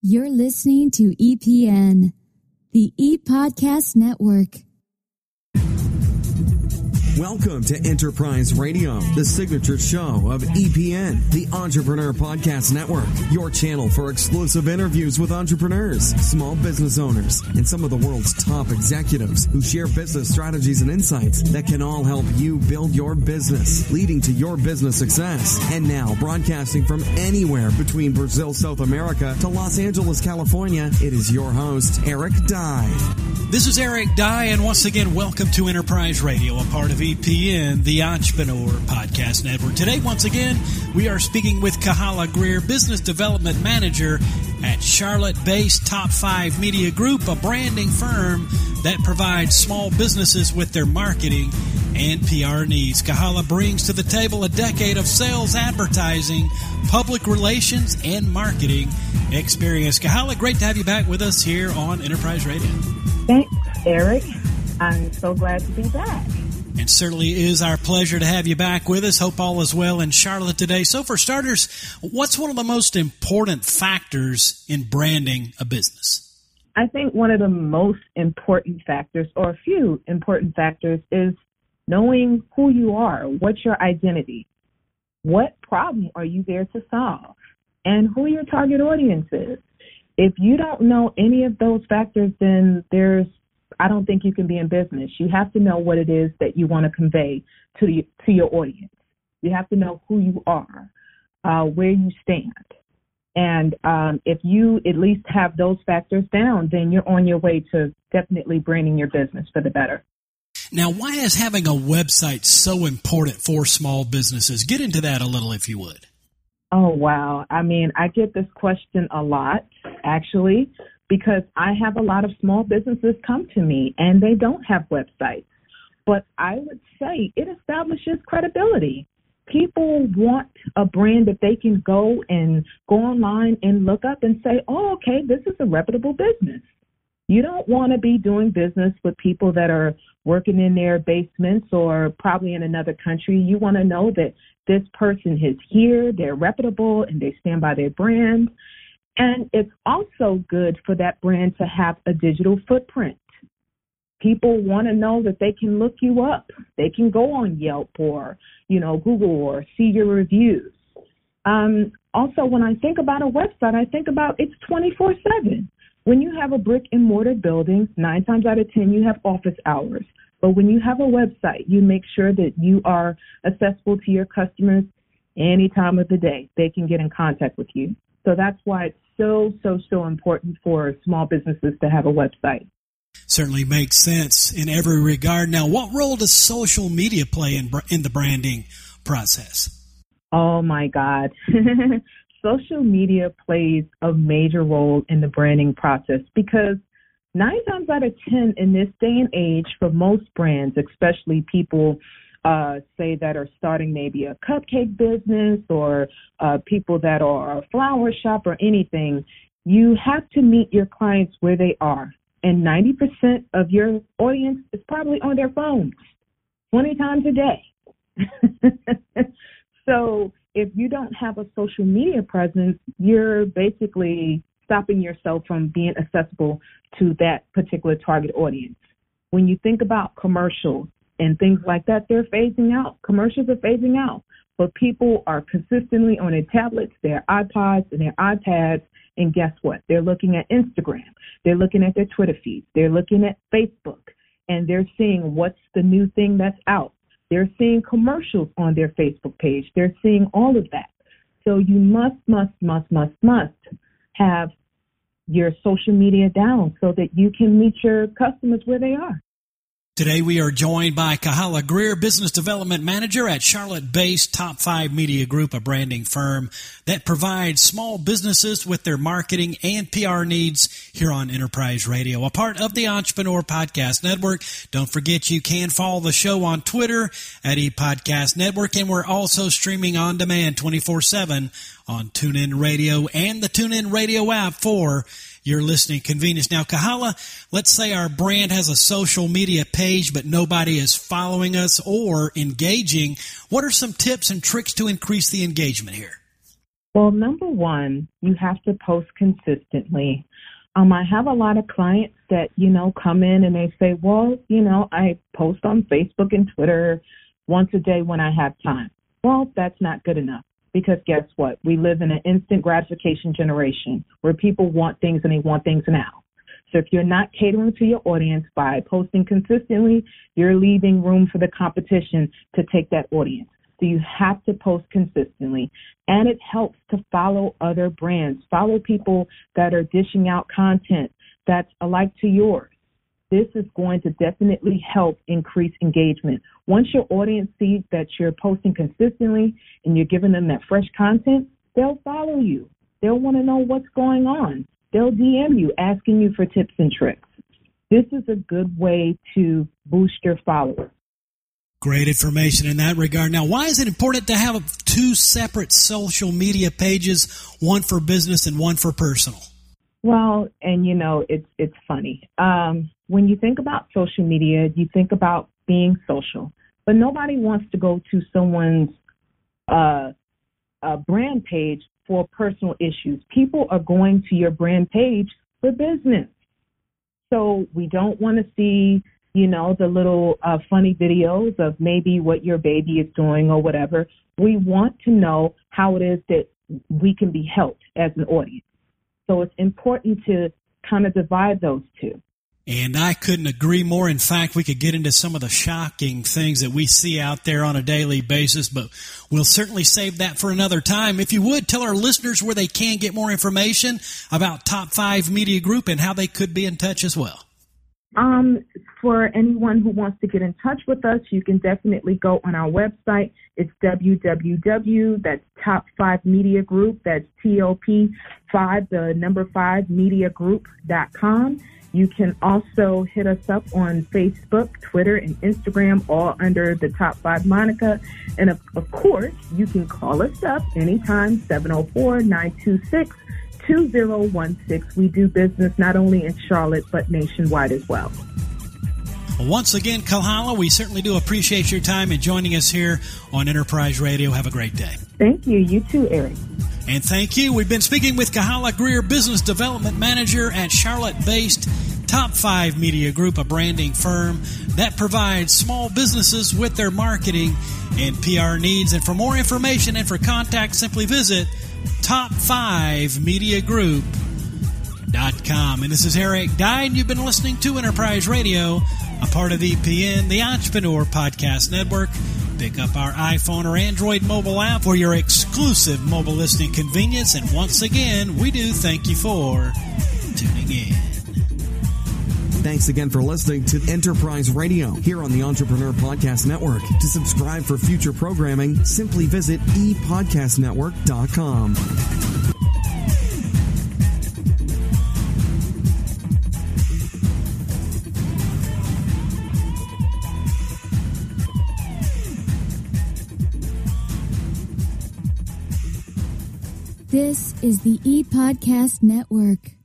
You're listening to EPN, the ePodcast Network. Welcome to Enterprise Radio, the signature show of EPN, the Entrepreneur Podcast Network, your channel for exclusive interviews with entrepreneurs, small business owners, and some of the world's top executives who share business strategies and insights that can all help you build your business, leading to your business success. And now, broadcasting from anywhere between Brazil, South America to Los Angeles, California, it is your host, Eric Dye. This is Eric Dye, and once again, welcome to Enterprise Radio, a part of EPN, the Entrepreneur Podcast Network. Today, once again, we are speaking with Kahala Greer, Business Development Manager at Charlotte-based Top 5 Media Group, a branding firm that provides small businesses with their marketing and PR needs. Kahala brings to the table a decade of sales, advertising, public relations, and marketing experience. Kahala, great to have you back with us here on Enterprise Radio. Thanks, Eric. I'm so glad to be back. It certainly is our pleasure to have you back with us. Hope all is well in Charlotte today. So for starters, what's one of the most important factors in branding a business? I think one of the most important factors, or a few important factors, is knowing who you are. What's your identity? What problem are you there to solve? And who your target audience is. If you don't know any of those factors, then I don't think you can be in business. You have to know what it is that you want to convey to your audience. You have to know who you are, where you stand. And if you at least have those factors down, then you're on your way to definitely branding your business for the better. Now, why is having a website so important for small businesses? Get into that a little, if you would. Oh, wow. I mean, I get this question a lot, actually, because I have a lot of small businesses come to me and they don't have websites. But I would say it establishes credibility. People want a brand that they can go online and look up and say, oh, okay, this is a reputable business. You don't want to be doing business with people that are working in their basements or probably in another country. You want to know that this person is here, they're reputable, and they stand by their brand. And it's also good for that brand to have a digital footprint. People want to know that they can look you up. They can go on Yelp or, Google or see your reviews. Also, when I think about a website, I think about it's 24/7. When you have a brick and mortar building, 9 times out of 10, you have office hours. But when you have a website, you make sure that you are accessible to your customers any time of the day. They can get in contact with you. So that's why it's so important for small businesses to have a website. Certainly makes sense in every regard. Now, what role does social media play in the branding process? Oh, my God. Social media plays a major role in the branding process because 9 times out of 10 in this day and age, for most brands, especially people say that are starting maybe a cupcake business or people that are a flower shop or anything, you have to meet your clients where they are. And 90% of your audience is probably on their phones 20 times a day. So if you don't have a social media presence, you're basically stopping yourself from being accessible to that particular target audience. When you think about commercials and things like that, they're phasing out. Commercials are phasing out. But people are consistently on their tablets, their iPods, and their iPads. And guess what? They're looking at Instagram. They're looking at their Twitter feeds. They're looking at Facebook. And they're seeing what's the new thing that's out. They're seeing commercials on their Facebook page. They're seeing all of that. So you must have your social media down so that you can meet your customers where they are. Today we are joined by Kahala Greer, Business Development Manager at Charlotte-based Top 5 Media Group, a branding firm that provides small businesses with their marketing and PR needs here on Enterprise Radio, a part of the Entrepreneur Podcast Network. Don't forget you can follow the show on Twitter at ePodcast Network, and we're also streaming on demand 24/7 on TuneIn Radio and the TuneIn Radio app for your listening convenience. Now, Kahala, let's say our brand has a social media page, but nobody is following us or engaging. What are some tips and tricks to increase the engagement here? Well, number one, you have to post consistently. I have a lot of clients that, come in and they say, well, I post on Facebook and Twitter once a day when I have time. Well, that's not good enough because guess what? We live in an instant gratification generation where people want things and they want things now. So if you're not catering to your audience by posting consistently, you're leaving room for the competition to take that audience. So you have to post consistently. And it helps to follow other brands. Follow people that are dishing out content that's alike to yours. This is going to definitely help increase engagement. Once your audience sees that you're posting consistently and you're giving them that fresh content, they'll follow you. They'll want to know what's going on. They'll DM you asking you for tips and tricks. This is a good way to boost your followers. Great information in that regard. Now, why is it important to have two separate social media pages, one for business and one for personal? Well, and it's funny. When you think about social media, you think about being social, but nobody wants to go to someone's brand page for personal issues. People are going to your brand page for business. So we don't want to see, the little funny videos of maybe what your baby is doing or whatever. We want to know how it is that we can be helped as an audience. So it's important to kind of divide those two. And I couldn't agree more. In fact, we could get into some of the shocking things that we see out there on a daily basis, but we'll certainly save that for another time. If you would, tell our listeners where they can get more information about Top 5 Media Group and how they could be in touch as well. For anyone who wants to get in touch with us, you can definitely go on our website. It's www. That's Top 5 Media Group. That's TOP5, the number 5 mediagroup.com. You can also hit us up on Facebook, Twitter, and Instagram, all under the Top 5 moniker. And of course, you can call us up anytime, 704-926-2016. We do business not only in Charlotte, but nationwide as well. Once again, Kahala, we certainly do appreciate your time and joining us here on Enterprise Radio. Have a great day. Thank you. You too, Eric. And thank you. We've been speaking with Kahala Greer, Business Development Manager at Charlotte-based Top 5 Media Group, a branding firm that provides small businesses with their marketing and PR needs. And for more information and for contact, simply visit top5mediagroup.com. And this is Eric Dye, and you've been listening to Enterprise Radio, a part of EPN, the Entrepreneur Podcast Network. Pick up our iPhone or Android mobile app for your exclusive mobile listening convenience. And once again, we do thank you for tuning in. Thanks again for listening to Enterprise Radio here on the Entrepreneur Podcast Network. To subscribe for future programming, simply visit epodcastnetwork.com. This is the ePodcast Network.